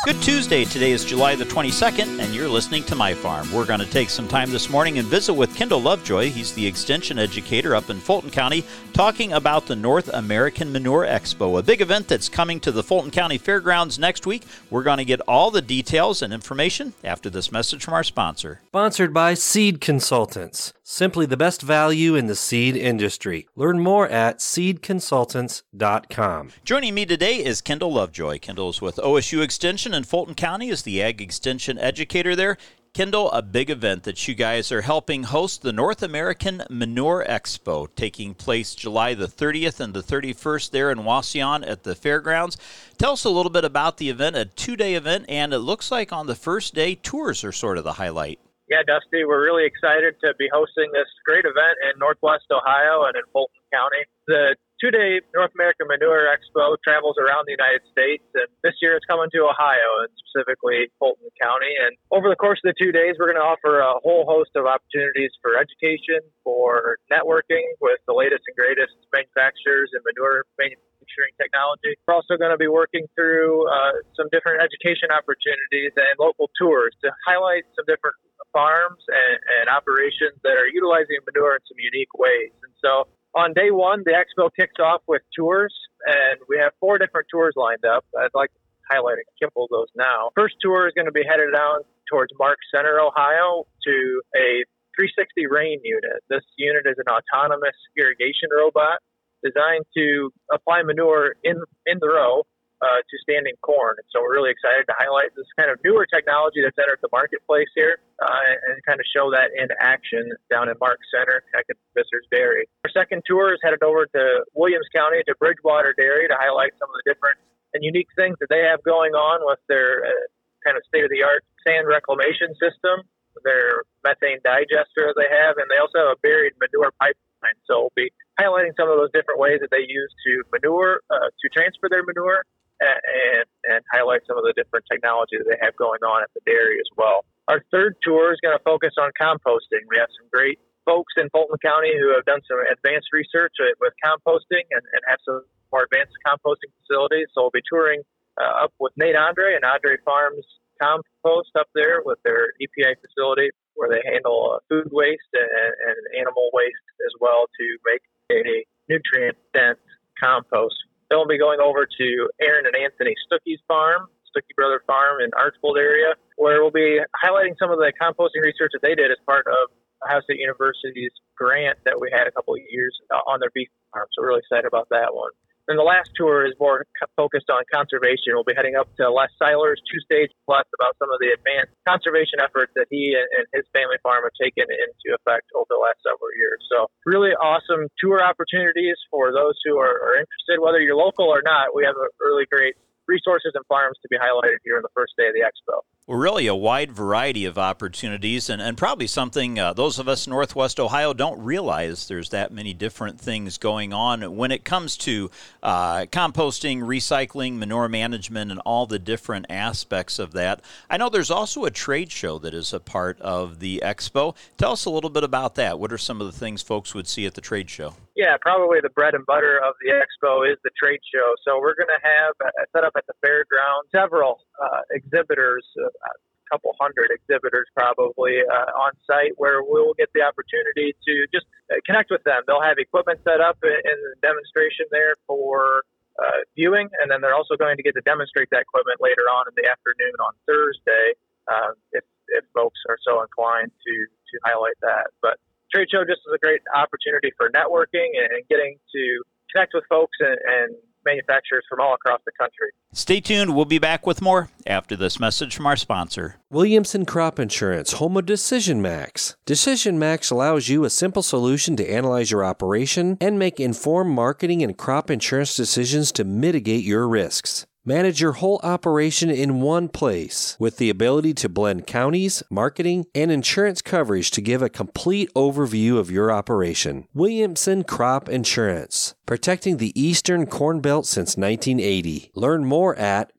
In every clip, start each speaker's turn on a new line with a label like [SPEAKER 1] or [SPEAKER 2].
[SPEAKER 1] Good Tuesday. Today is July the 22nd, and you're listening to My Farm. We're going to take some time this morning and visit with Kendall Lovejoy. He's the extension educator up in Fulton County, talking about the North American Manure Expo, a big event that's coming to the Fulton County Fairgrounds next week. We're going to get all the details and information after this message from our sponsor.
[SPEAKER 2] Sponsored by Seed Consultants. Simply the best value in the seed industry. Learn more at seedconsultants.com.
[SPEAKER 1] Joining me today is Kendall Lovejoy. Kendall is with OSU Extension in Fulton County as the Ag Extension educator there. Kendall, a big event that you guys are helping host, the North American Manure Expo, taking place July the 30th and the 31st there in Wauseon at the fairgrounds. Tell us a little bit about the event, a two-day event, and it looks like on the first day, tours are sort of the highlight.
[SPEAKER 3] Yeah, Dusty, we're really excited to be hosting this great event in Northwest Ohio and in Fulton County. The two-day North American Manure Expo travels around the United States, and this year it's coming to Ohio, and specifically Fulton County. And over the course of the 2 days, we're going to offer a whole host of opportunities for education, for networking with the latest and greatest manufacturers in manure manufacturing technology. We're also going to be working through some different education opportunities and local tours to highlight some different farms and operations that are utilizing manure in some unique ways. And so on day one, the expo kicks off with tours, and we have 4 different tours lined up. I'd like to highlight a couple of those now. First tour is going to be headed down towards Mark Center, Ohio, to a 360 rain unit. This unit is an autonomous irrigation robot designed to apply manure in the row to standing corn. And so we're really excited to highlight this kind of newer technology that's entered the marketplace here and kind of show that in action down in Mark Center, connected to Visser's Dairy. Our second tour is headed over to Williams County to Bridgewater Dairy to highlight some of the different and unique things that they have going on with their kind of state-of-the-art sand reclamation system, their methane digester they have, and they also have a buried manure pipeline. So we'll be highlighting some of those different ways that they use to transfer their manure and highlight some of the different technology that they have going on at the dairy as well. Our third tour is going to focus on composting. We have some great folks in Fulton County who have done some advanced research with composting and have some more advanced composting facilities. So we'll be touring up with Nate Andre and Andre Farms Compost up there with their EPA facility where they handle food waste and animal waste as well to make a nutrient-dense compost. Then we'll be going over to Aaron and Anthony Stuckey's farm, Stuckey Brother Farm in Archbold area, where we'll be highlighting some of the composting research that they did as part of Ohio State University's grant that we had a couple of years on their beef farm. So we're really excited about that one. And the last tour is more focused on conservation. We'll be heading up to Les Seiler's two-stage plus about some of the advanced conservation efforts that he and his family farm have taken into effect over the last several years. So really awesome tour opportunities for those who are interested, whether you're local or not. We have a really great resources and farms to be highlighted here on the first day of the expo.
[SPEAKER 1] Well, really a wide variety of opportunities and probably something those of us in Northwest Ohio don't realize there's that many different things going on when it comes to composting, recycling, manure management, and all the different aspects of that. I know there's also a trade show that is a part of the expo. Tell us a little bit about that. What are some of the things folks would see at the trade show?
[SPEAKER 3] Yeah, probably the bread and butter of the expo is the trade show. So we're going to have set up at the fairground several exhibitors, a couple hundred exhibitors probably on site, where we'll get the opportunity to just connect with them. They'll have equipment set up in the demonstration there for viewing, and then they're also going to get to demonstrate that equipment later on in the afternoon on Thursday if folks are so inclined to highlight that. But trade show just is a great opportunity for networking and getting to connect with folks and manufacturers from all across the country.
[SPEAKER 1] Stay tuned. We'll be back with more after this message from our sponsor.
[SPEAKER 2] Williamson Crop Insurance, home of Decision Max. Decision Max allows you a simple solution to analyze your operation and make informed marketing and crop insurance decisions to mitigate your risks. Manage your whole operation in one place with the ability to blend counties, marketing, and insurance coverage to give a complete overview of your operation. Williamson Crop Insurance, protecting the Eastern Corn Belt since 1980. Learn more at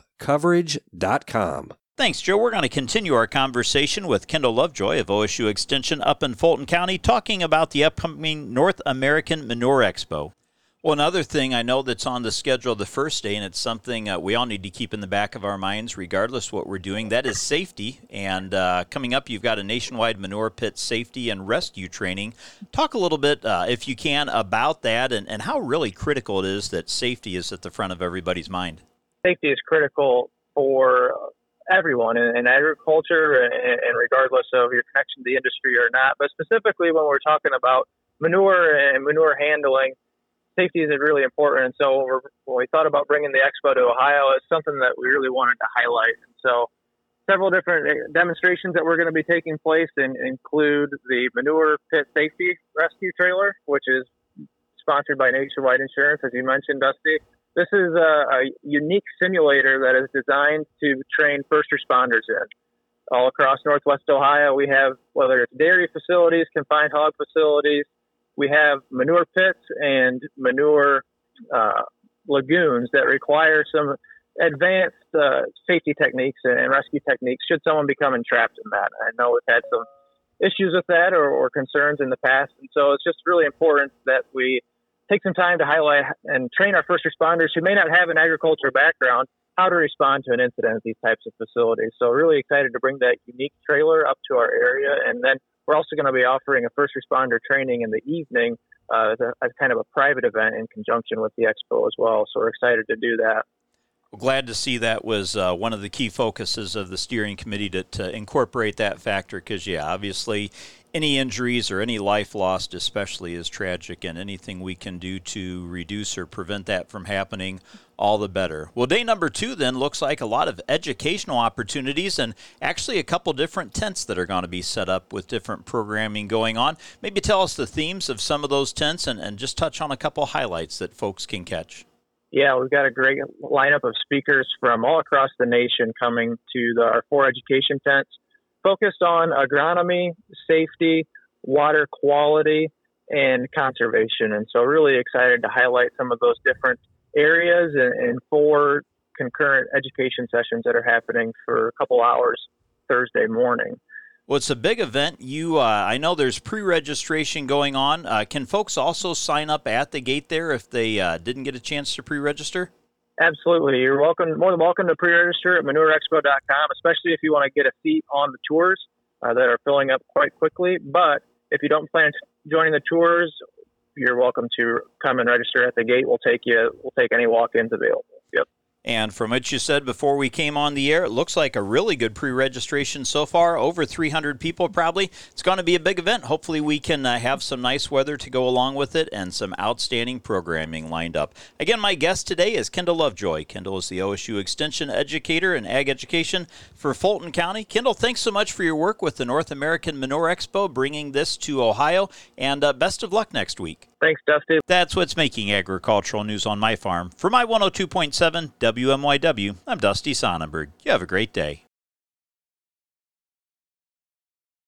[SPEAKER 2] cropcoverage.com.
[SPEAKER 1] Thanks, Joe. We're going to continue our conversation with Kendall Lovejoy of OSU Extension up in Fulton County, talking about the upcoming North American Manure Expo. Well, another thing I know that's on the schedule the first day, and it's something we all need to keep in the back of our minds regardless of what we're doing, that is safety. And coming up, you've got a nationwide manure pit safety and rescue training. Talk a little bit, if you can, about that and how really critical it is that safety is at the front of everybody's mind.
[SPEAKER 3] Safety is critical for everyone in agriculture and regardless of your connection to the industry or not. But specifically when we're talking about manure and manure handling, safety is really important. And so when we thought about bringing the expo to Ohio, it's something that we really wanted to highlight. And so several different demonstrations that we're going to be taking place include the manure pit safety rescue trailer, which is sponsored by Nationwide Insurance, as you mentioned, Dusty. This is a unique simulator that is designed to train first responders in. All across Northwest Ohio, we have, whether it's dairy facilities, confined hog facilities, we have manure pits and manure lagoons that require some advanced safety techniques and rescue techniques should someone become entrapped in that. I know we've had some issues with that or concerns in the past, and so it's just really important that we take some time to highlight and train our first responders who may not have an agriculture background how to respond to an incident at these types of facilities. So really excited to bring that unique trailer up to our area, and then we're also going to be offering a first responder training in the evening as kind of a private event in conjunction with the expo as well. So we're excited to do that.
[SPEAKER 1] Well, glad to see that was one of the key focuses of the steering committee to incorporate that factor because, obviously any injuries or any life lost especially is tragic, and anything we can do to reduce or prevent that from happening, all the better. Well, day number 2 then looks like a lot of educational opportunities and actually a couple different tents that are going to be set up with different programming going on. Maybe tell us the themes of some of those tents and just touch on a couple highlights that folks can catch.
[SPEAKER 3] Yeah, we've got a great lineup of speakers from all across the nation coming to our 4 education tents, focused on agronomy, safety, water quality, and conservation. And so really excited to highlight some of those different areas and 4 concurrent education sessions that are happening for a couple hours Thursday morning.
[SPEAKER 1] Well, it's a big event. I know there's pre-registration going on. Can folks also sign up at the gate there if they didn't get a chance to pre-register?
[SPEAKER 3] Absolutely. You're more than welcome to pre-register at manureexpo.com, especially if you want to get a seat on the tours that are filling up quite quickly. But if you don't plan on joining the tours, you're welcome to come and register at the gate. We'll take any walk-ins available. Yep.
[SPEAKER 1] And from what you said before we came on the air, it looks like a really good pre-registration so far, over 300 people probably. It's going to be a big event. Hopefully we can have some nice weather to go along with it and some outstanding programming lined up. Again, my guest today is Kendall Lovejoy. Kendall is the OSU Extension Educator in Ag Education for Fulton County. Kendall, thanks so much for your work with the North American Manure Expo, bringing this to Ohio, and best of luck next week.
[SPEAKER 3] Thanks, Dusty.
[SPEAKER 1] That's what's making agricultural news on my farm. For my 102.7 WMYW, I'm Dusty Sonnenberg. You have a great day.